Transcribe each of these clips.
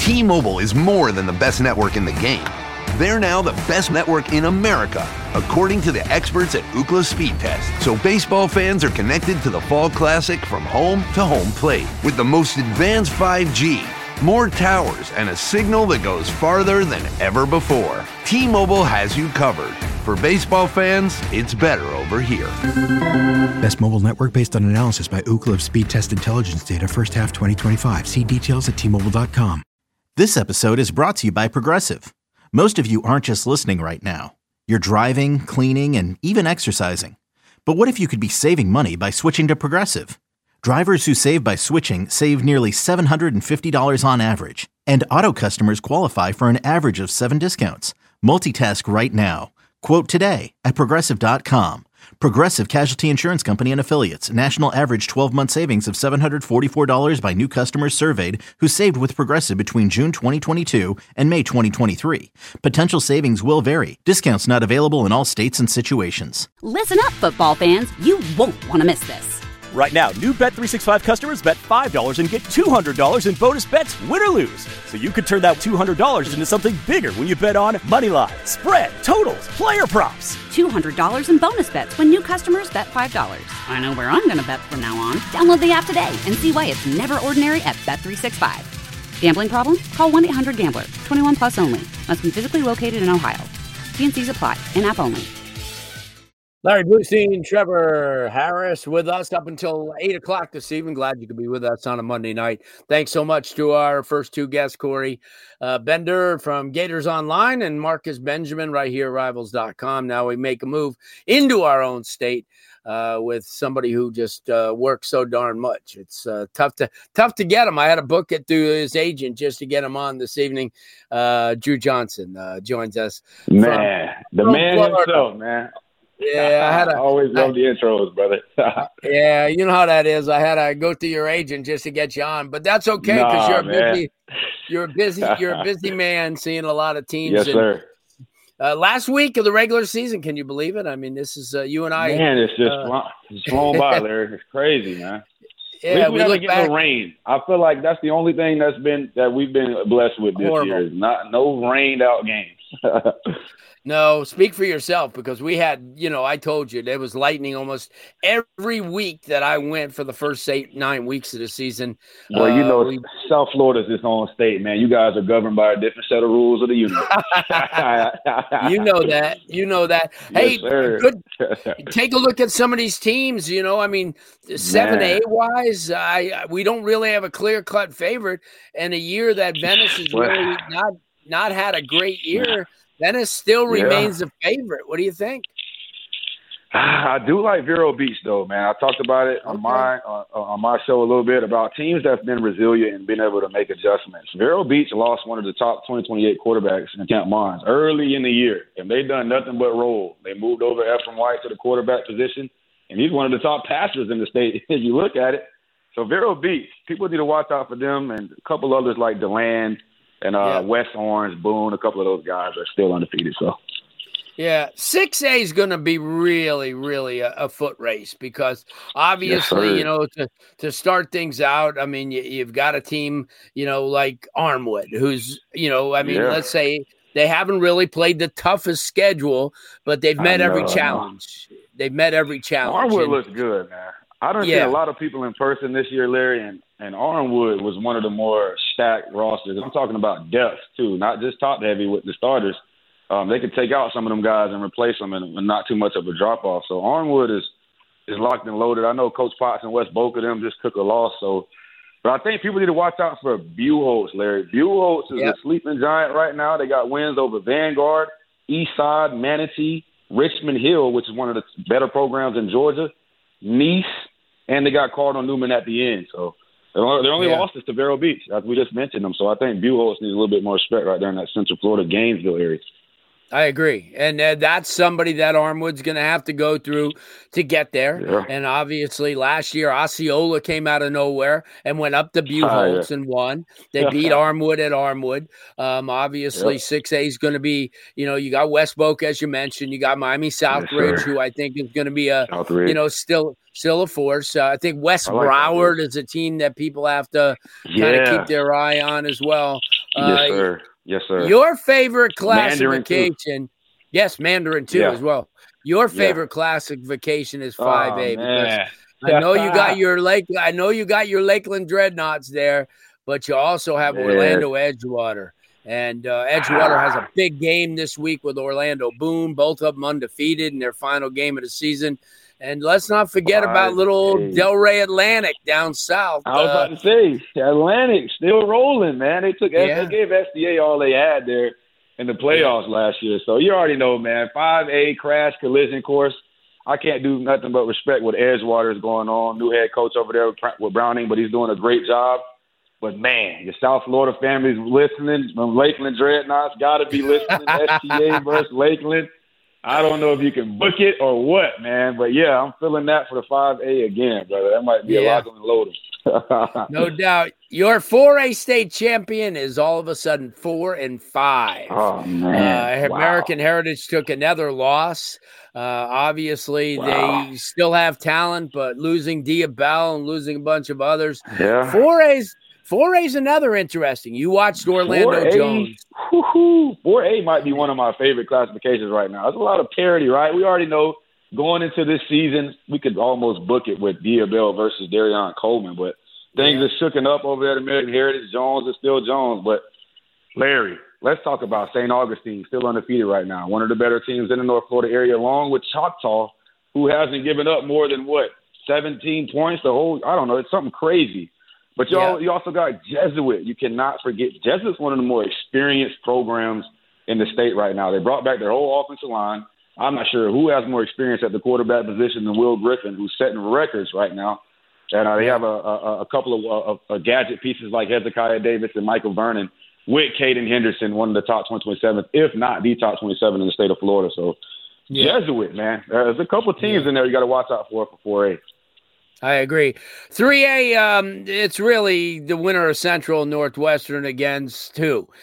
T-Mobile is more than the best network in the game. They're now the best network in America, according to the experts at Ookla Speed Test. So baseball fans are connected to the Fall Classic from home to home plate with the most advanced 5G, more towers, and a signal that goes farther than ever before. T-Mobile has you covered. For baseball fans, it's better over here. Best mobile network based on analysis by Ookla of Speed Test Intelligence data first half 2025. See details at T-Mobile.com. This episode is brought to you by Progressive. Most of you aren't just listening right now. You're driving, cleaning, and even exercising. But what if you could be saving money by switching to Progressive? Drivers who save by switching save nearly $750 on average. And auto customers qualify for an average of 7 discounts. Multitask right now. Quote today at Progressive.com. Progressive Casualty Insurance Company and Affiliates. National average 12-month savings of $744 by new customers surveyed who saved with Progressive between June 2022 and May 2023. Potential savings will vary. Discounts not available in all states and situations. Listen up, football fans. You won't want to miss this. Right now, new Bet365 customers bet $5 and get $200 in bonus bets, win or lose. So you could turn that $200 into something bigger when you bet on moneyline, spread, totals, player props. $200 in bonus bets when new customers bet $5. I know where I'm going to bet from now on. Download the app today and see why it's never ordinary at Bet365. Gambling problem? Call 1-800-GAMBLER. 21 plus only. Must be physically located in Ohio. T&Cs apply. In-app only. Larry Bluestein, Trevor Harris with us up until 8 o'clock this evening. Glad you could be with us on a Monday night. Thanks so much to our first two guests, Corey Bender from Gators Online and Marcus Benjamin right here at Rivals.com. Now we make a move into our own state with somebody who just works so darn much. It's tough to get him. I had to book it through his agent just to get him on this evening. Drew Johnson joins us. Man, the man Florida. himself, man. Yeah, I always love the intros, brother. Yeah, you know how that is. I had to go through your agent just to get you on, but that's okay because you're a busy man, seeing a lot of teams. Yes, sir. Last week of the regular season, can you believe it? I mean, this is you and I. Man, it's just flown by, Larry. It's crazy, man. Yeah, we never get no rain. I feel like that's the only thing that we've been blessed with this year. Is no rained out games. No, speak for yourself because we had, I told you there was lightning almost every week that I went for the first 8-9 weeks of the season. Well, South Florida's its own state, man. You guys are governed by a different set of rules of the universe. You know that. Hey, good. Take a look at some of these teams. 7A wise, we don't really have a clear-cut favorite. And a year that Venice has really not had a great year. Venice still remains a favorite. What do you think? I do like Vero Beach, though, man. I talked about it on my show a little bit about teams that's been resilient and been able to make adjustments. Vero Beach lost one of the top 2028 quarterbacks in Camp Mons early in the year, and they done nothing but roll. They moved over Ephraim White to the quarterback position, and he's one of the top passers in the state if you look at it. So Vero Beach, people need to watch out for them, and a couple others like DeLand. And West Orange, Boone, a couple of those guys are still undefeated. So, yeah, 6A is going to be really, really a foot race because obviously, to start things out, I mean, you've got a team, like Armwood, who's, let's say they haven't really played the toughest schedule, but they've met every challenge. They've met every challenge. Armwood looks good, man. I don't see a lot of people in person this year, Larry, and Armwood was one of the more stacked rosters. I'm talking about depth, too, not just top-heavy with the starters. They could take out some of them guys and replace them and not too much of a drop-off. So Armwood is locked and loaded. I know Coach Potts and West Boca them just took a loss. But I think people need to watch out for Buchholz, Larry. Buchholz is a sleeping giant right now. They got wins over Vanguard, Eastside, Manatee, Richmond Hill, which is one of the better programs in Georgia, Nice, and they got Cardinal Newman at the end. So their only losses to Vero Beach, as we just mentioned them. So I think Buchholz needs a little bit more respect right there in that Central Florida, Gainesville area. I agree. And that's somebody that Armwood's going to have to go through to get there. Yeah. And obviously last year, Osceola came out of nowhere and went up to Buchholz and won. They beat Armwood at Armwood. Obviously 6A is going to be, you got West Boca, as you mentioned. You got Miami Southridge, who I think is going to be still a force. I think West Broward is a team that people have to kind of keep their eye on as well. Yes, sir. Yes, sir. Your favorite classification? Yes, Mandarin too as well. Your favorite classification is 5A because I know you got your Lakeland Dreadnoughts there, but you also have Orlando Edgewater. And Edgewater has a big game this week with Orlando Boone, both of them undefeated in their final game of the season. And let's not forget about little Delray Atlantic down south. I was about to say, Atlantic still rolling, man. They gave SDA all they had there in the playoffs last year. So you already know, man, 5A crash collision course. I can't do nothing but respect what Edgewater is going on. New head coach over there with Browning, but he's doing a great job. But, man, your South Florida family's listening. From Lakeland Dreadnoughts got to be listening. STA versus Lakeland. I don't know if you can book it or what, man. But, yeah, I'm feeling that for the 5A again, brother. That might be a lot on the loading. No doubt. Your 4A state champion is all of a sudden 4-5. Oh, man. American Heritage took another loss. Obviously, they still have talent, but losing Dia Bell and losing a bunch of others. Yeah. 4A's another interesting. You watched Orlando 4A, Jones. 4A might be one of my favorite classifications right now. There's a lot of parity, right? We already know going into this season, we could almost book it with Dia Bell versus Darion Coleman, but things are shooken up over there at American Heritage. Jones is still Jones. But, Larry, let's talk about St. Augustine, still undefeated right now. One of the better teams in the North Florida area, along with Choctaw, who hasn't given up more than, 17 points? It's something crazy. But you also got Jesuit. You cannot forget. Jesuit's one of the more experienced programs in the state right now. They brought back their whole offensive line. I'm not sure who has more experience at the quarterback position than Will Griffin, who's setting records right now. And they have a couple of gadget pieces like Hezekiah Davis and Michael Vernon with Caden Henderson, one of the top 27, if not the top 27 in the state of Florida. So Jesuit, man. There's a couple of teams in there you got to watch out for 4A. I agree. 3A, it's really the winner of Central and Northwestern against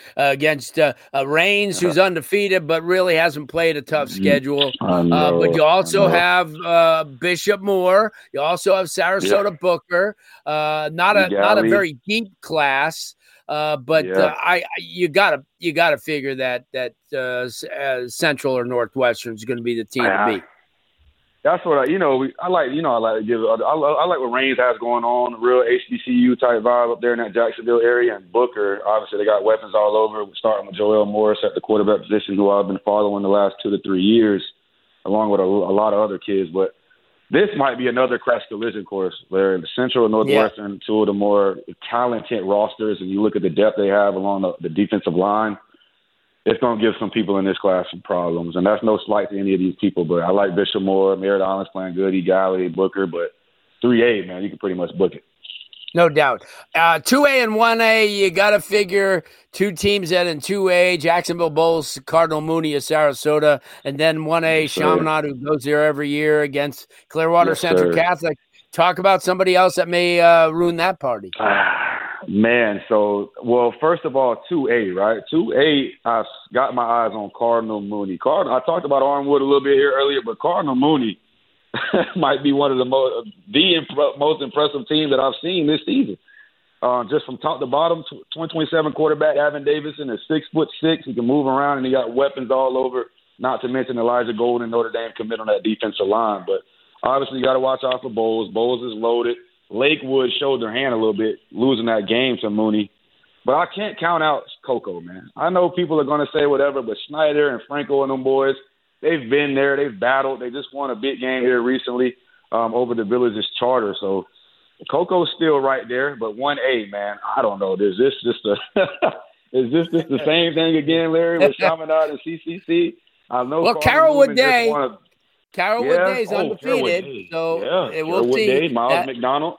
Rains, who's undefeated, but really hasn't played a tough schedule. But you also have Bishop Moore. You also have Sarasota Booker. Not a very deep class. But you gotta figure that Central or Northwestern is going to be the team to beat. That's what I like what Rains has going on, a real HBCU type vibe up there in that Jacksonville area. And Booker, obviously, they got weapons all over. We're starting with Joel Morris at the quarterback position, who I've been following the last 2 to 3 years, along with a lot of other kids. But this might be another crash collision course where the Central and Northwestern, two of the more talented rosters, and you look at the depth they have along the defensive line, it's going to give some people in this class some problems. And that's no slight to any of these people, but I like Bishop Moore, Merritt Island's playing good, Egali, Booker, but 3A, man, you can pretty much book it. No doubt. 2A and 1A, you got to figure two teams that in 2A, Jacksonville Bulls, Cardinal Mooney of Sarasota, and then 1A, Chaminade, who goes there every year against Clearwater Central Catholic. Talk about somebody else that may ruin that party. Man, first of all, 2A, right? 2A, I've got my eyes on Cardinal Mooney. I talked about Armwood a little bit here earlier, but Cardinal Mooney might be one of the most impressive teams that I've seen this season. Just from top to bottom, 2027 quarterback Avin Davison is 6'6". He can move around, and he got weapons all over, not to mention Elijah Golden, Notre Dame commit on that defensive line. But obviously you got to watch out for Bowles. Bowles is loaded. Lakewood showed their hand a little bit, losing that game to Mooney. But I can't count out Cocoa, man. I know people are going to say whatever, but Schneider and Franco and them boys, they've been there. They've battled. They just won a big game here recently over the Villages Charter. So Cocoa's still right there. But 1A, man, I don't know. Is this just the same thing again, Larry, with Chaminade and CCC? I know. Well, Carrollwood Day. Carrollwood Day is undefeated, we'll see. Day, Miles McDonald.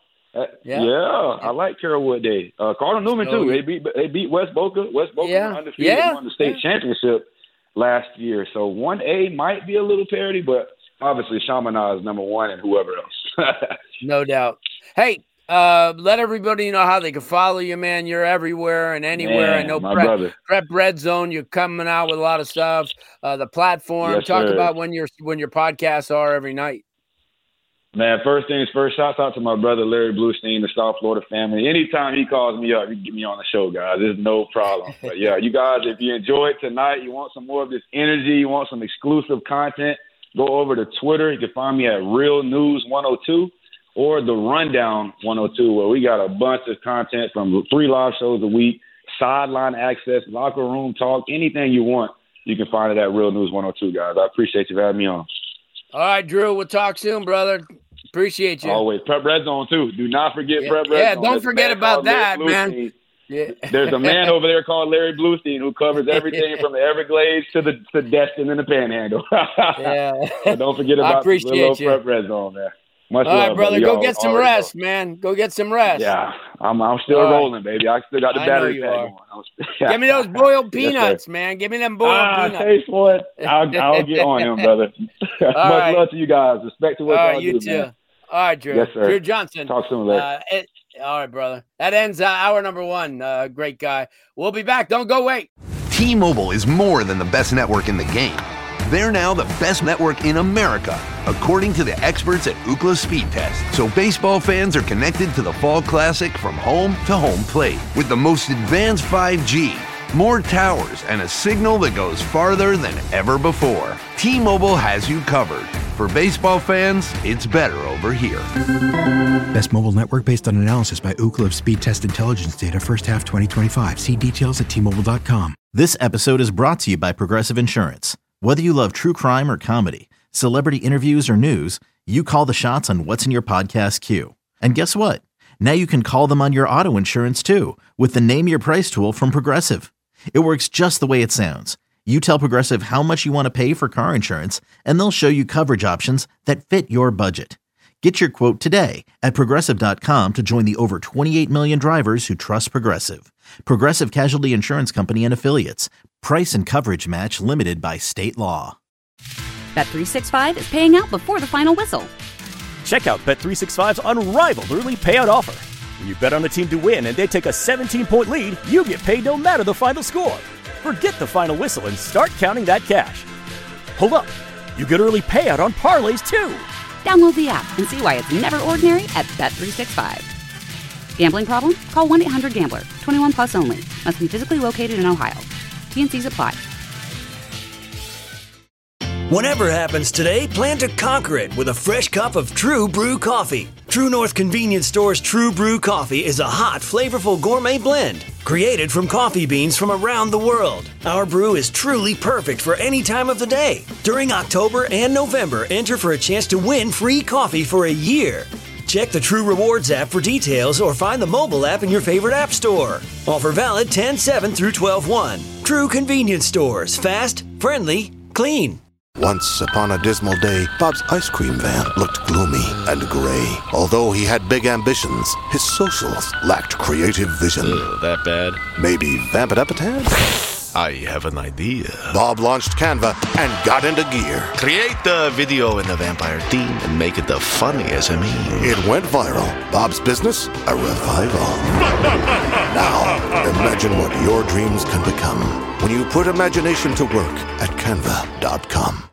I like Carrollwood Day. Cardinal Newman too. They beat West Boca. West Boca undefeated, won the state championship last year. So 1A might be a little parity, but obviously Chaminade is number one, and whoever else. No doubt. Hey, let everybody know how they can follow you, man. You're everywhere and anywhere. Man, I know Prep Red Zone, you're coming out with a lot of stuff. The platform, talk about when your podcasts are every night. Man, first things first, shouts out to my brother Larry Bluestein, the South Florida family. Anytime he calls me up, you can get me on the show, guys. There's no problem. But, yeah, you guys, if you enjoyed tonight, you want some more of this energy, you want some exclusive content, go over to Twitter. You can find me at Real News 102 or The Rundown 102, where we got a bunch of content from 3 live shows a week, sideline access, locker room talk, anything you want. You can find it at Real News 102, guys. I appreciate you for having me on. All right, Drew, we'll talk soon, brother. Appreciate you. Always. Prep Red Zone, too. Do not forget Prep Red Zone. Yeah, don't forget about that, man. Yeah. There's a man over there called Larry Bluestein who covers everything from the Everglades to Destin and the Panhandle. Yeah. So don't forget about the little Prep Red Zone there. Much all love, right, brother. Go get some rest, man. Go get some rest. Yeah, I'm still rolling, baby. I still got the battery pack going. Give me those boiled peanuts, man. Give me them boiled peanuts. Taste for it. I'll get on him, brother. Much love to you guys. Respect to what y'all do, you too. Man. All right, Drew. Yes, sir. Drew Johnson. Talk soon later. All right, brother. That ends hour number 1. Great guy. We'll be back. Don't go away. T-Mobile is more than the best network in the game. They're now the best network in America, according to the experts at Ookla Speed Test. So baseball fans are connected to the Fall Classic from home to home plate with the most advanced 5G, more towers, and a signal that goes farther than ever before. T-Mobile has you covered. For baseball fans, it's better over here. Best mobile network based on analysis by Ookla of Speed Test Intelligence data first half 2025. See details at T-Mobile.com. This episode is brought to you by Progressive Insurance. Whether you love true crime or comedy, celebrity interviews or news, you call the shots on what's in your podcast queue. And guess what? Now you can call them on your auto insurance too with the Name Your Price tool from Progressive. It works just the way it sounds. You tell Progressive how much you want to pay for car insurance, and they'll show you coverage options that fit your budget. Get your quote today at Progressive.com to join the over 28 million drivers who trust Progressive. Progressive Casualty Insurance Company and Affiliates. Price and coverage match limited by state law. Bet365 is paying out before the final whistle. Check out Bet365's unrivaled early payout offer. When you bet on a team to win and they take a 17-point lead, you get paid no matter the final score. Forget the final whistle and start counting that cash. Hold up. You get early payout on parlays, too. Download the app and see why it's never ordinary at Bet365. Gambling problem? Call 1-800-GAMBLER. 21 plus only. Must be physically located in Ohio. T&Cs apply. Whatever happens today, plan to conquer it with a fresh cup of True Brew coffee. True North Convenience Store's True Brew coffee is a hot, flavorful gourmet blend created from coffee beans from around the world. Our brew is truly perfect for any time of the day. During October and November, enter for a chance to win free coffee for a year. Check the True Rewards app for details or find the mobile app in your favorite app store. Offer valid 10/7 through 12/1. True Convenience Stores. Fast, friendly, clean. Once upon a dismal day, Bob's ice cream van looked gloomy and gray. Although he had big ambitions, his socials lacked creative vision. That bad? Maybe vamp it up a tad? I have an idea. Bob launched Canva and got into gear. Create the video in the vampire theme and make it the funniest of me. It went viral. Bob's business, a revival. Now, imagine what your dreams can become when you put imagination to work at Canva.com.